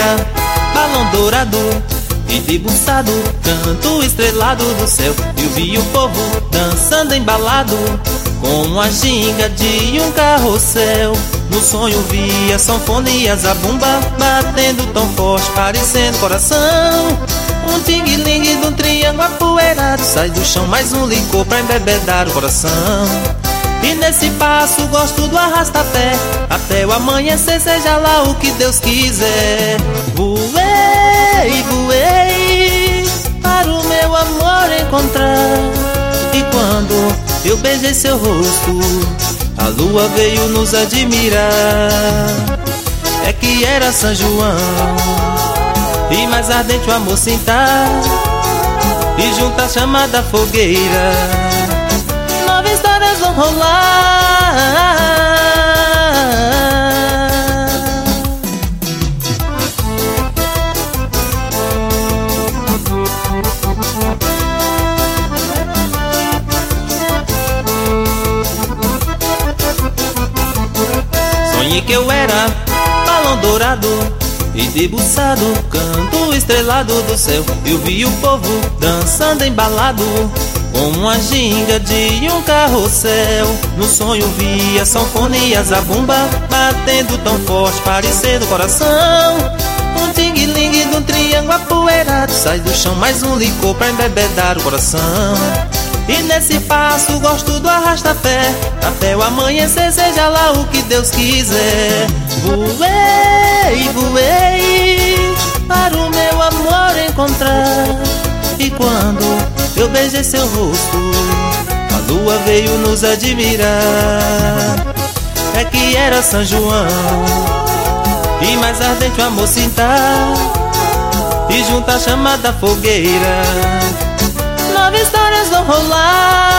era balão dourado e debruçado, canto estrelado do céu. Eu vi o povo dançando embalado com a ginga de um carrossel. No sonho vi a sanfona e a zabumba batendo tão forte, parecendo coração. Um ting-ling de um triângulo apoeirado sai do chão, mais um licor pra embebedar o coração. E nesse passo gosto do arrasta-pé, até o amanhecer, seja lá o que Deus quiser. Voei, voei para o meu amor encontrar. E quando eu beijei seu rosto, a lua veio nos admirar. É que era São João e mais ardente o amor sentar, e junto à chama da fogueira novas histórias vão rolar. Sonhei que eu era balão dourado e debruçado, canto estrelado do céu. Eu vi o povo dançando embalado com uma ginga de um carrossel. No sonho vi a sanfona e a zabumba batendo tão forte, parecendo coração. Um ting-ling de um triângulo apoeirado sai do chão, mais um licor pra embebedar o coração. E nesse passo gosto do arrasta-pé, até o amanhecer, seja lá o que Deus quiser. Voei, voei para o meu amor encontrar. E quando eu beijei seu rosto, a lua veio nos admirar. É que era São João e mais ardente o amor sentar, e junto à chama da fogueira novas histórias vão rolar.